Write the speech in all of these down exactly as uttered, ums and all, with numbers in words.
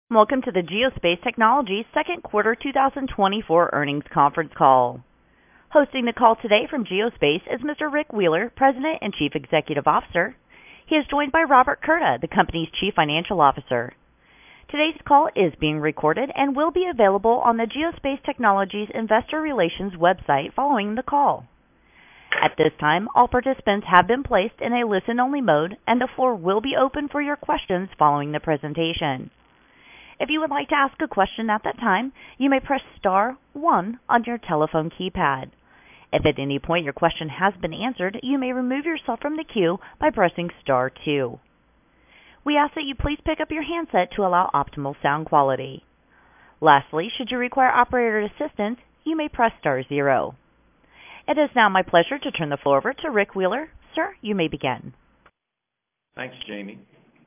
Welcome to the Geospace Technologies second quarter two thousand twenty-four earnings conference call. Hosting the call today from Geospace is Mister Rick Wheeler, President and Chief Executive Officer. He is joined by Robert Curda, the company's Chief Financial Officer. Today's call is being recorded and will be available on the Geospace Technologies Investor Relations website following the call. At this time, all participants have been placed in a listen-only mode, and the floor will be open for your questions following the presentation. If you would like to ask a question at that time, you may press star one on your telephone keypad. If at any point your question has been answered, you may remove yourself from the queue by pressing star two. We ask that you please pick up your handset to allow optimal sound quality. Lastly, should you require operator assistance, you may press star zero. It is now my pleasure to turn the floor over to Rick Wheeler. Sir, you may begin. Thanks, Jamie.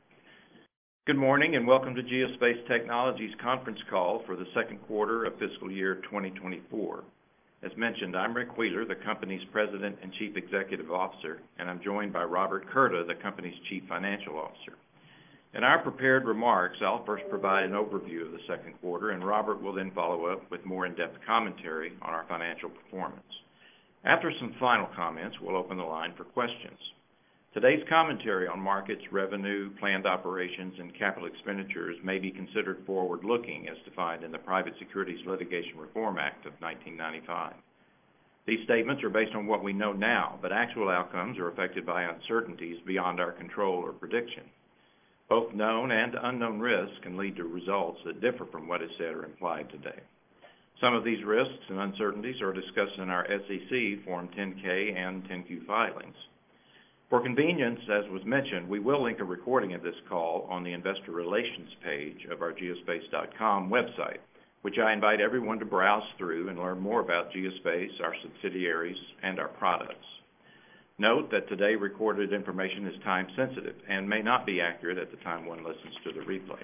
Good morning and welcome to Geospace Technologies conference call for the second quarter of fiscal year twenty twenty-four. As mentioned, I'm Rick Wheeler, the company's President and Chief Executive Officer, and I'm joined by Robert Curda, the company's Chief Financial Officer. In our prepared remarks, I'll first provide an overview of the second quarter, and Robert will then follow up with more in-depth commentary on our financial performance. After some final comments, we'll open the line for questions. Today's commentary on markets, revenue, planned operations, and capital expenditures may be considered forward-looking as defined in the Private Securities Litigation Reform Act of nineteen ninety-five. These statements are based on what we know now, but actual outcomes are affected by uncertainties beyond our control or prediction. Both known and unknown risks can lead to results that differ from what is said or implied today. Some of these risks and uncertainties are discussed in our S E C Form ten K and ten Q filings. For convenience, as was mentioned, we will link a recording of this call on the Investor Relations page of our geospace dot com website, which I invite everyone to browse through and learn more about Geospace, our subsidiaries, and our products. Note that today recorded information is time sensitive and may not be accurate at the time one listens to the replay.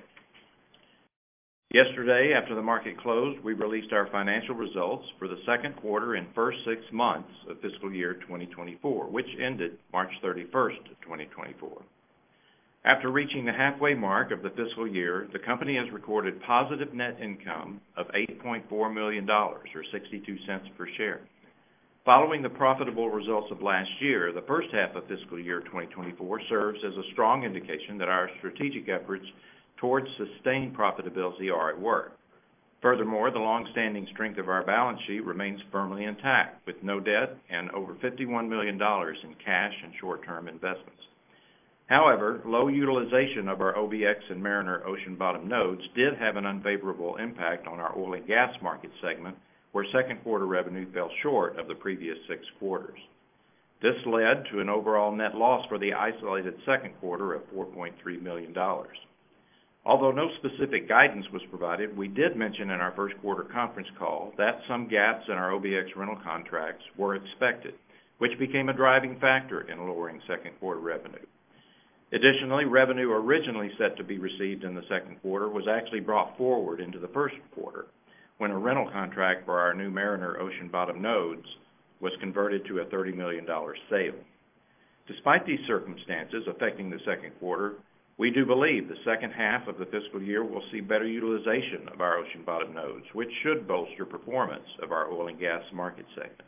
Yesterday, after the market closed, we released our financial results for the second quarter and first six months of fiscal year twenty twenty-four, which ended March thirty-first, twenty twenty-four. After reaching the halfway mark of the fiscal year, the company has recorded positive net income of eight point four million dollars, or sixty-two cents per share. Following the profitable results of last year, the first half of fiscal year twenty twenty-four serves as a strong indication that our strategic efforts towards sustained profitability are at work. Furthermore, the long-standing strength of our balance sheet remains firmly intact, with no debt and over fifty-one million dollars in cash and short-term investments. However, low utilization of our O B X and Mariner ocean bottom nodes did have an unfavorable impact on our oil and gas market segment, where second quarter revenue fell short of the previous six quarters. This led to an overall net loss for the isolated second quarter of four point three million dollars. Although no specific guidance was provided, we did mention in our first quarter conference call that some gaps in our O B X rental contracts were expected, which became a driving factor in lowering second quarter revenue. Additionally, revenue originally set to be received in the second quarter was actually brought forward into the first quarter, when a rental contract for our new Mariner ocean bottom nodes was converted to a thirty million dollars sale. Despite these circumstances affecting the second quarter, we do believe the second half of the fiscal year will see better utilization of our ocean bottom nodes, which should bolster performance of our oil and gas market segment.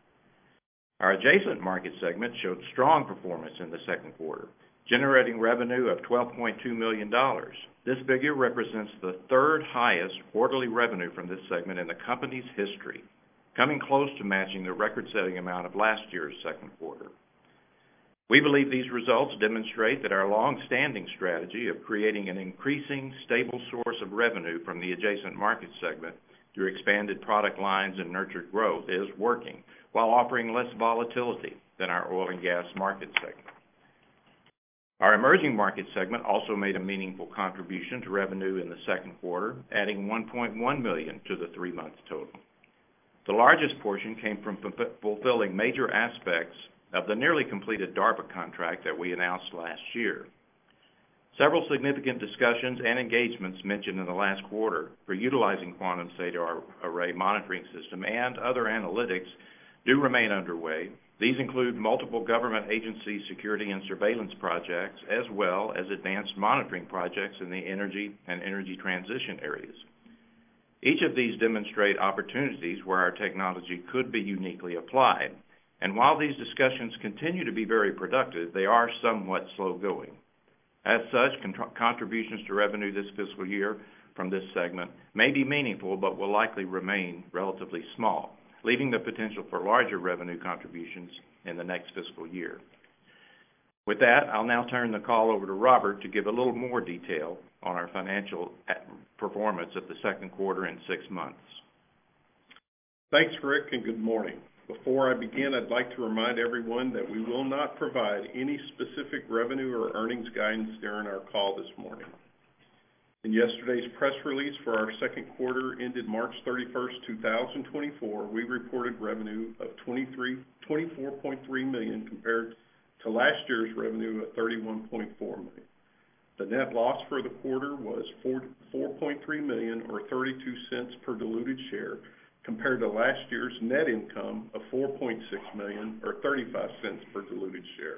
Our adjacent market segment showed strong performance in the second quarter, generating revenue of twelve point two million dollars. This figure represents the third highest quarterly revenue from this segment in the company's history, coming close to matching the record-setting amount of last year's second quarter. We believe these results demonstrate that our long-standing strategy of creating an increasing, stable source of revenue from the adjacent market segment through expanded product lines and nurtured growth is working, while offering less volatility than our oil and gas market segment. Our emerging market segment also made a meaningful contribution to revenue in the second quarter, adding one point one million dollars to the three-month total. The largest portion came from fulfilling major aspects of the nearly completed DARPA contract that we announced last year. Several significant discussions and engagements mentioned in the last quarter for utilizing Quantum's SADAR array monitoring system and other analytics do remain underway These include multiple government agency security and surveillance projects, as well as advanced monitoring projects in the energy and energy transition areas. Each of these demonstrate opportunities where our technology could be uniquely applied, and while these discussions continue to be very productive, they are somewhat slow-going. As such, con- contributions to revenue this fiscal year from this segment may be meaningful, but will likely remain relatively small, leaving the potential for larger revenue contributions in the next fiscal year. With that, I'll now turn the call over to Robert to give a little more detail on our financial performance of the second quarter and six months. Thanks, Rick, and good morning. Before I begin, I'd like to remind everyone that we will not provide any specific revenue or earnings guidance during our call this morning. In yesterday's press release for our second quarter ended March thirty-first, two thousand twenty-four, we reported revenue of twenty-four point three million dollars compared to last year's revenue of thirty-one point four million dollars. The net loss for the quarter was four point three million dollars or thirty-two cents per diluted share compared to last year's net income of four point six million dollars or thirty-five cents per diluted share.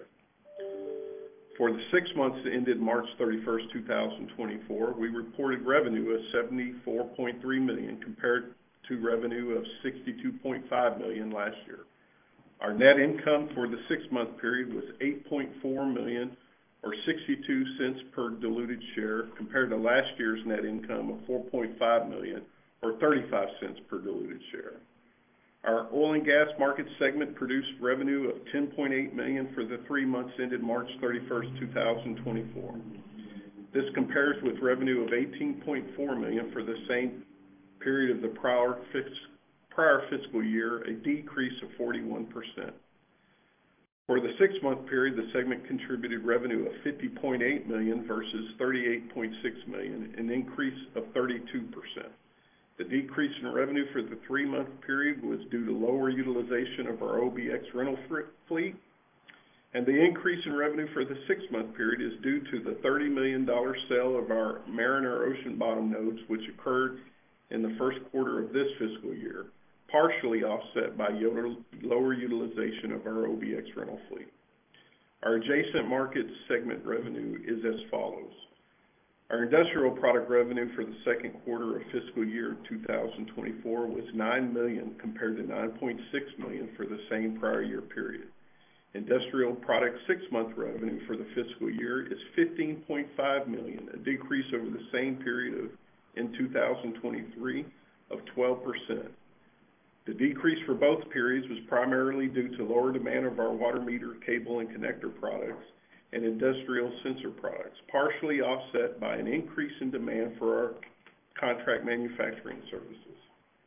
For the six months that ended March thirty-first, two thousand twenty-four, we reported revenue of seventy-four point three million dollars compared to revenue of sixty-two point five million dollars last year. Our net income for the six-month period was eight point four million dollars or sixty-two cents per diluted share compared to last year's net income of four point five million dollars or thirty-five cents per diluted share. Our oil and gas market segment produced revenue of ten point eight million dollars for the three months ended March thirty-first, two thousand twenty-four. This compares with revenue of eighteen point four million dollars for the same period of the prior, prior fiscal year, a decrease of forty-one percent. For the six-month period, the segment contributed revenue of fifty point eight million dollars versus thirty-eight point six million dollars, an increase of thirty-two percent. The decrease in revenue for the three-month period was due to lower utilization of our O B X rental fleet, and the increase in revenue for the six-month period is due to the thirty million dollars sale of our Mariner ocean bottom nodes, which occurred in the first quarter of this fiscal year, partially offset by lower utilization of our O B X rental fleet. Our adjacent market segment revenue is as follows. Our industrial product revenue for the second quarter of fiscal year two thousand twenty-four was nine million dollars compared to nine point six million dollars for the same prior year period. Industrial product six-month revenue for the fiscal year is fifteen point five million dollars, a decrease over the same period of, in two thousand twenty-three of twelve percent. The decrease for both periods was primarily due to lower demand of our water meter, cable, and connector products and industrial sensor products, partially offset by an increase in demand for our contract manufacturing services.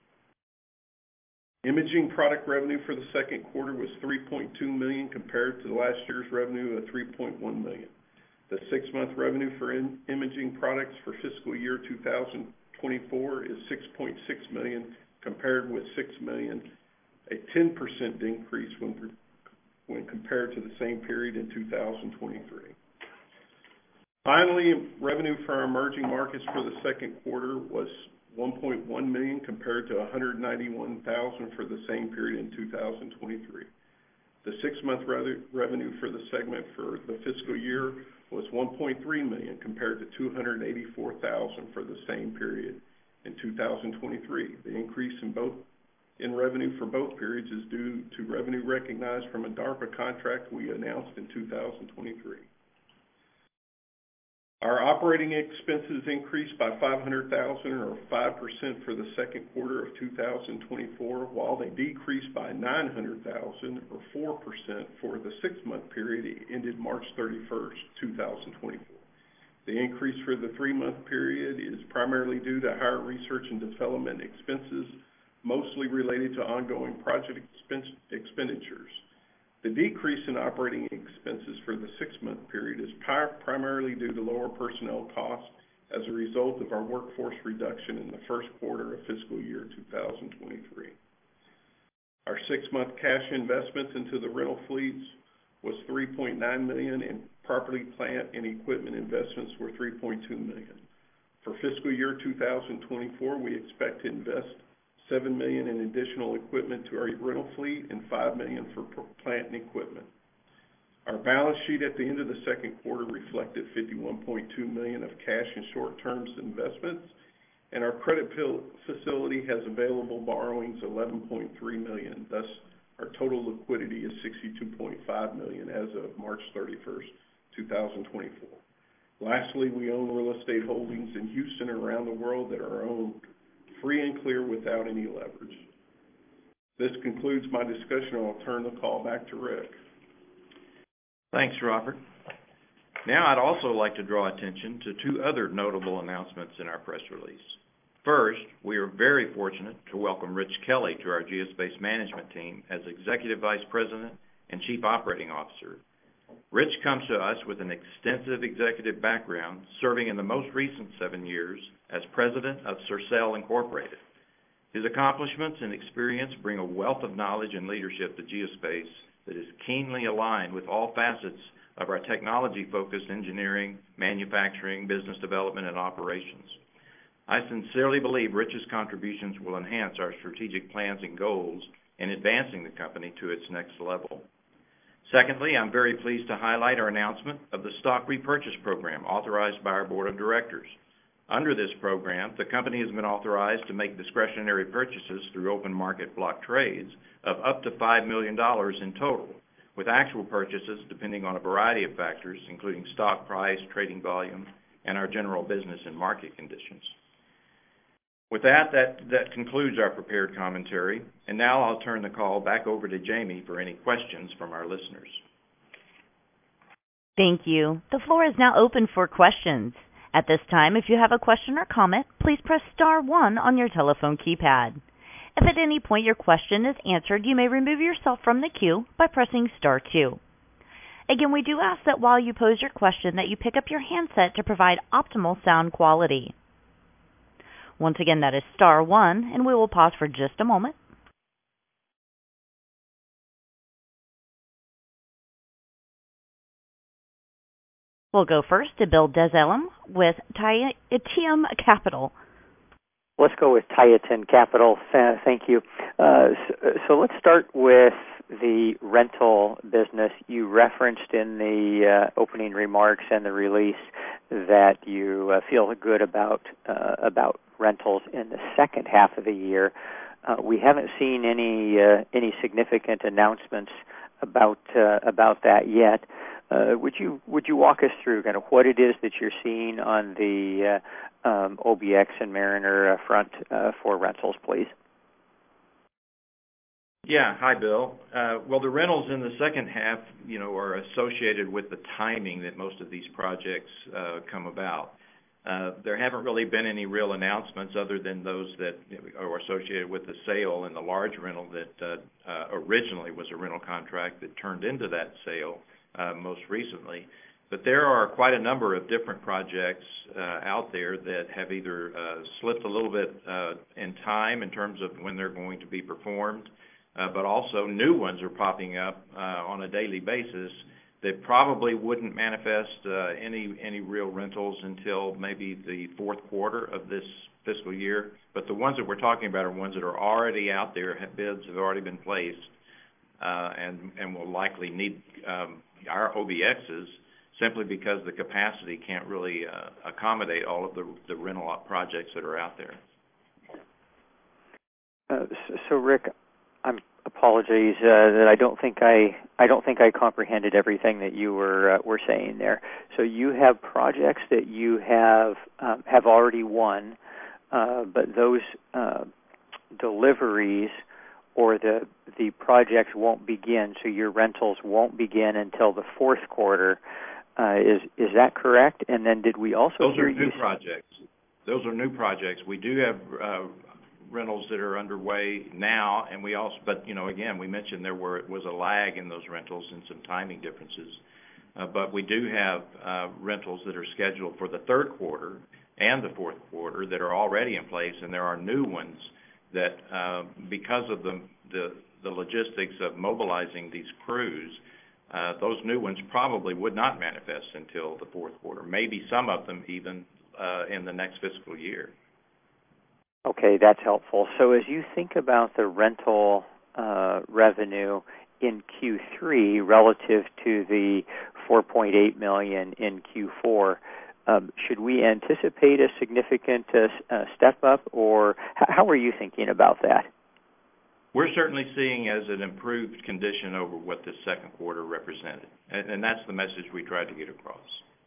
Imaging product revenue for the second quarter was three point two million dollars compared to last year's revenue of three point one million dollars. The six-month revenue for in- imaging products for fiscal year two thousand twenty-four is six point six million dollars compared with six million dollars, a ten percent increase when when compared to the same period in two thousand twenty-three. Finally, revenue for our emerging markets for the second quarter was one point one million dollars compared to one hundred ninety-one thousand dollars for the same period in two thousand twenty-three. The six-month re- revenue for the segment for the fiscal year was one point three million dollars compared to two hundred eighty-four thousand dollars for the same period in two thousand twenty-three. The increase in both in revenue for both periods is due to revenue recognized from a DARPA contract we announced in two thousand twenty-three. Our operating expenses increased by five hundred thousand dollars or five percent for the second quarter of two thousand twenty-four, while they decreased by nine hundred thousand dollars or four percent for the six-month period ended March thirty-first, two thousand twenty-four. The increase for the three-month period is primarily due to higher research and development expenses, mostly related to ongoing project expense, expenditures. The decrease in operating expenses for the six-month period is pri- primarily due to lower personnel costs as a result of our workforce reduction in the first quarter of fiscal year two thousand twenty-three. Our six-month cash investments into the rental fleets was three point nine million dollars, and property, plant, and equipment investments were three point two million dollars. For fiscal year two thousand twenty-four, we expect to invest seven million dollars in additional equipment to our rental fleet, and five million dollars for plant and equipment. Our balance sheet at the end of the second quarter reflected fifty-one point two million dollars of cash and short-term investments, and our credit facility has available borrowings eleven point three million dollars. Thus, our total liquidity is sixty-two point five million dollars as of March thirty-first, two thousand twenty-four. Lastly, we own real estate holdings in Houston and around the world that are owned free and clear without any leverage. This concludes my discussion. I'll turn the call back to Rick. Thanks, Robert. Now I'd also like to draw attention to two other notable announcements in our press release. First, we are very fortunate to welcome Rich Kelly to our Geospace management team as Executive Vice President and Chief Operating Officer. Rich comes to us with an extensive executive background, serving in the most recent seven years as President of Sercel Incorporated. His accomplishments and experience bring a wealth of knowledge and leadership to Geospace that is keenly aligned with all facets of our technology-focused engineering, manufacturing, business development, and operations. I sincerely believe Rich's contributions will enhance our strategic plans and goals in advancing the company to its next level. Secondly, I'm very pleased to highlight our announcement of the stock repurchase program authorized by our Board of Directors. Under this program, the company has been authorized to make discretionary purchases through open market block trades of up to five million dollars in total, with actual purchases depending on a variety of factors, including stock price, trading volume, and our general business and market conditions. With that, that, that concludes our prepared commentary, and now I'll turn the call back over to Jamie for any questions from our listeners. Thank you. The floor is now open for questions. At this time, if you have a question or comment, please press star one on your telephone keypad. If at any point your question is answered, you may remove yourself from the queue by pressing star two. Again, we do ask that while you pose your question that you pick up your handset to provide optimal sound quality. Once again, that is star one, and we will pause for just a moment. We'll go first to Bill Dezellem with Tieton Capital. Let's go with Tieton Capital. Uh, thank you. Uh, so, so let's start with the rental business. You referenced in the uh, opening remarks and the release that you uh, feel good about uh, about rentals in the second half of the year. Uh, we haven't seen any uh, any significant announcements about uh, about that yet. Uh, would you would you walk us through kind of what it is that you're seeing on the uh, um, O B X and Mariner uh, front uh, for rentals, please? Yeah, hi, Bill. Uh, well, the rentals in the second half, you know, are associated with the timing that most of these projects uh, come about. Uh, there haven't really been any real announcements other than those that are associated with the sale and the large rental that uh, uh, originally was a rental contract that turned into that sale uh, most recently. But there are quite a number of different projects uh, out there that have either uh, slipped a little bit uh, in time in terms of when they're going to be performed, uh, but also new ones are popping up uh, on a daily basis that probably wouldn't manifest uh, any any real rentals until maybe the fourth quarter of this fiscal year. But the ones that we're talking about are ones that are already out there, have bids have already been placed, uh, and and will likely need um, our O B Xs simply because the capacity can't really uh, accommodate all of the the rental projects that are out there. Uh, so, so, Rick, I'm apologies uh, that I don't think I I don't think I comprehended everything that you were uh, were saying there. So you have projects that you have um, have already won, uh, but those uh, deliveries or the the projects won't begin. So your rentals won't begin until the fourth quarter. Uh, is is that correct? And then did we also those hear are new you projects? Those are new projects. We do have uh, rentals that are underway now, and we also, but you know, again, we mentioned there were was a lag in those rentals and some timing differences. Uh, but we do have uh, rentals that are scheduled for the third quarter and the fourth quarter that are already in place, and there are new ones that, uh, because of the, the the logistics of mobilizing these crews, uh, those new ones probably would not manifest until the fourth quarter. Maybe some of them even uh, in the next fiscal year. Okay, that's helpful. So as you think about the rental uh, revenue in Q three relative to the four point eight million dollars in Q four, um, should we anticipate a significant uh, uh, step up, or h- how are you thinking about that? We're certainly seeing as an improved condition over what the second quarter represented, and, and that's the message we tried to get across.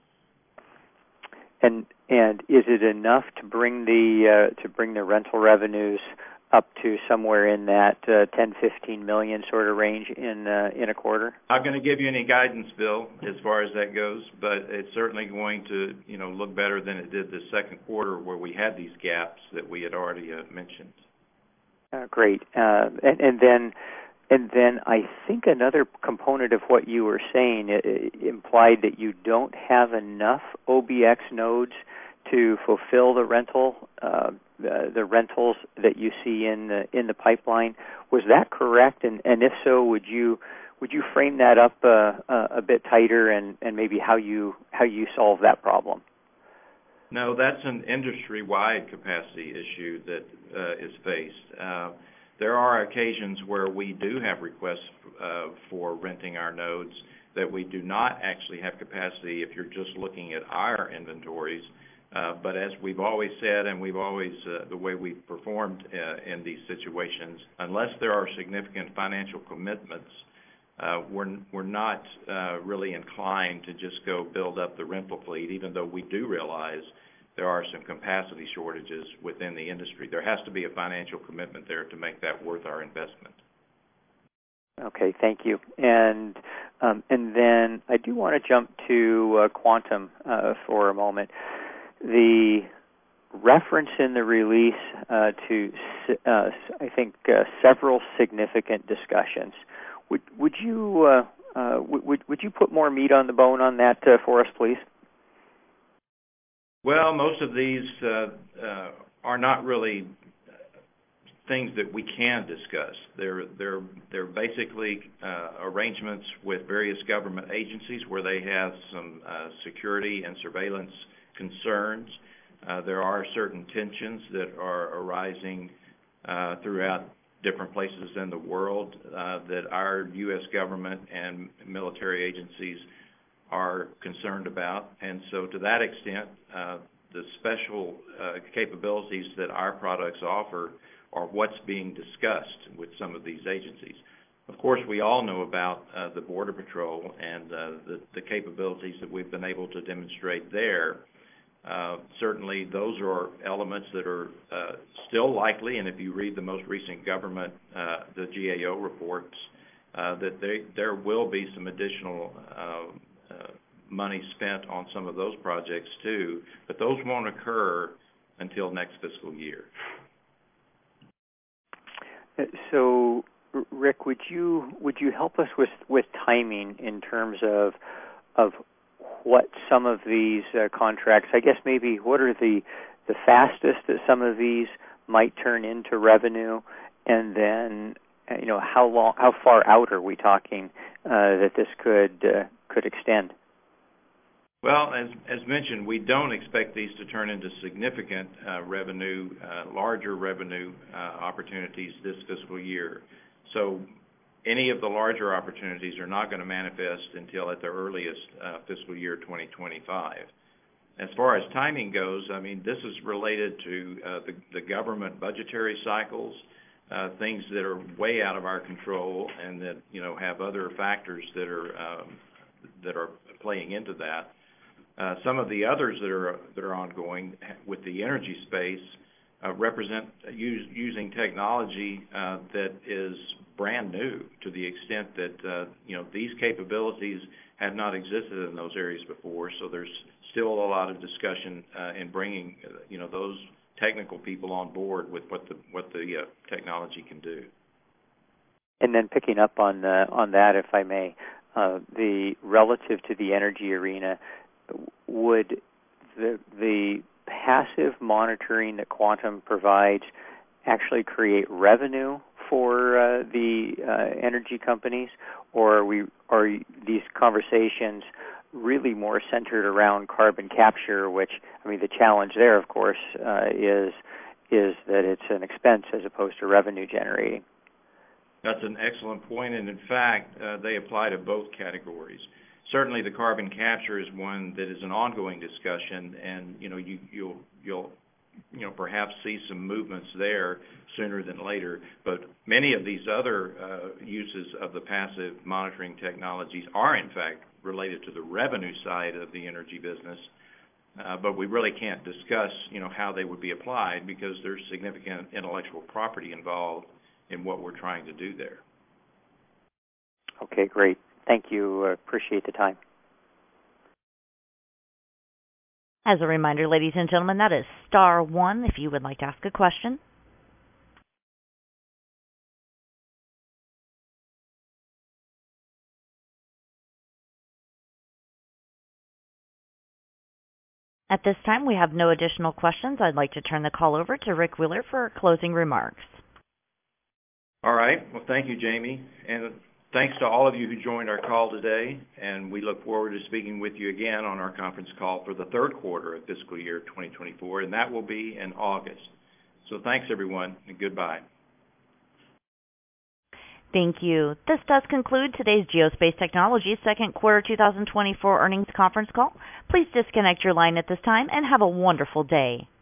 And and is it enough to bring the uh, to bring the rental revenues up to somewhere in that uh, ten, fifteen million sort of range in uh, in a quarter? I'm going to give you any guidance, Bill, as far as that goes, but it's certainly going to, you know, look better than it did the second quarter, where we had these gaps that we had already uh, mentioned. Uh, great, uh, and, and then. And then I think another component of what you were saying it, it implied that you don't have enough O B X nodes to fulfill the rental, uh, the, the rentals that you see in the in the pipeline. Was that correct? And, and if so, would you would you frame that up uh, a, a bit tighter, and, and maybe how you how you solve that problem? No, that's an industry-wide capacity issue that uh, is faced. Uh, There are occasions where we do have requests uh, for renting our nodes that we do not actually have capacity if you're just looking at our inventories. Uh, but as we've always said, and we've always, uh, the way we've performed uh, in these situations, unless there are significant financial commitments, uh, we're, we're not uh, really inclined to just go build up the rental fleet, even though we do realize there are some capacity shortages within the industry. There has to be a financial commitment there to make that worth our investment. Okay, thank you. And um, and then I do want to jump to uh, Quantum uh, for a moment. The reference in the release uh, to, uh, I think, uh, several significant discussions. Would would you uh, uh, would would you put more meat on the bone on that uh, for us, please? Well, most of these uh, uh, are not really things that we can discuss. They're they're they're basically uh, arrangements with various government agencies where they have some uh, security and surveillance concerns. Uh, there are certain tensions that are arising uh, throughout different places in the world uh, that our U S government and military agencies are concerned about, and so to that extent, uh, the special uh, capabilities that our products offer are what's being discussed with some of these agencies. Of course, we all know about uh, the Border Patrol and uh, the, the capabilities that we've been able to demonstrate there. Uh, certainly, those are elements that are uh, still likely, and if you read the most recent government, uh, the G A O reports, uh, that they, there will be some additional uh, Uh, money spent on some of those projects too, but those won't occur until next fiscal year. So, Rick, would you would you help us with, with timing in terms of of what some of these uh, contracts? I guess maybe what are the the fastest that some of these might turn into revenue, and then you know how long, how far out are we talking uh, that this could uh, could extend? Well, as as mentioned, we don't expect these to turn into significant uh, revenue, uh, larger revenue uh, opportunities this fiscal year. So any of the larger opportunities are not going to manifest until at the earliest uh, fiscal year twenty twenty-five. As far as timing goes, I mean, this is related to uh, the, the government budgetary cycles, uh, things that are way out of our control and that, you know, have other factors that are um, that are playing into that. Uh, some of the others that are that are ongoing with the energy space uh, represent use, using technology uh, that is brand new to the extent that uh, you know these capabilities had not existed in those areas before. So there's still a lot of discussion uh, in bringing uh, you know those technical people on board with what the what the uh, technology can do. And then picking up on uh, on that, if I may, uh, the relative to the energy arena. Would the the passive monitoring that Quantum provides actually create revenue for uh, the uh, energy companies, or are we are these conversations really more centered around carbon capture? Which I mean, the challenge there, of course, uh, is is that it's an expense as opposed to revenue generating. That's an excellent point, and in fact, uh, they apply to both categories. Certainly, the carbon capture is one that is an ongoing discussion, and you know, you, you'll you'll you know perhaps see some movements there sooner than later. But many of these other uh, uses of the passive monitoring technologies are, in fact, related to the revenue side of the energy business. Uh, but we really can't discuss, you know, how they would be applied because there's significant intellectual property involved in what we're trying to do there. Okay, great. Thank you. Uh, appreciate the time. As a reminder, ladies and gentlemen, that is star one if you would like to ask a question. At this time, we have no additional questions. I'd like to turn the call over to Rick Wheeler for closing remarks. All right. Well, thank you, Jamie. And thanks to all of you who joined our call today. And we look forward to speaking with you again on our conference call for the third quarter of fiscal year twenty twenty-four, and that will be in August. So thanks, everyone, and goodbye. Thank you. This does conclude today's Geospace Technologies second quarter two thousand twenty-four earnings conference call. Please disconnect your line at this time and have a wonderful day.